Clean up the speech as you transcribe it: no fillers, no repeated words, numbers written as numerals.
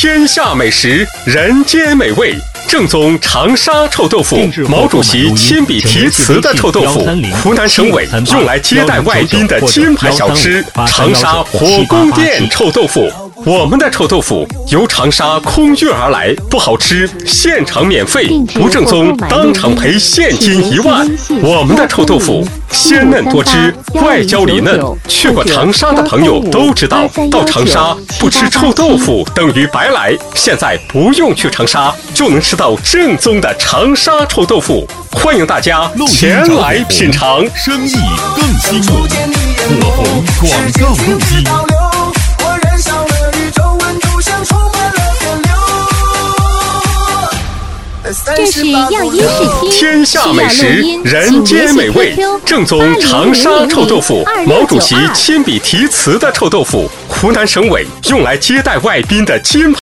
天下美食，人间美味。正宗长沙臭豆腐，毛主席亲笔题词的臭豆腐，湖南省委用来接待外宾的金牌小吃，长沙火宫殿臭豆腐。我们的臭豆腐由长沙空运而来，不好吃现场免费，不正宗当场赔现金1万。我们的臭豆腐鲜嫩多汁，外焦里嫩。去过长沙的朋友都知道，到长沙不吃臭豆腐等于白来。现在不用去长沙，就能吃到正宗的长沙臭豆腐。欢迎大家前来品尝， 生意更兴隆。火红广告录机。 这是样音视听， 天下美食，人间美味，正宗长沙臭豆腐，毛主席亲笔题词的臭豆腐，湖南省委用来接待外宾的金牌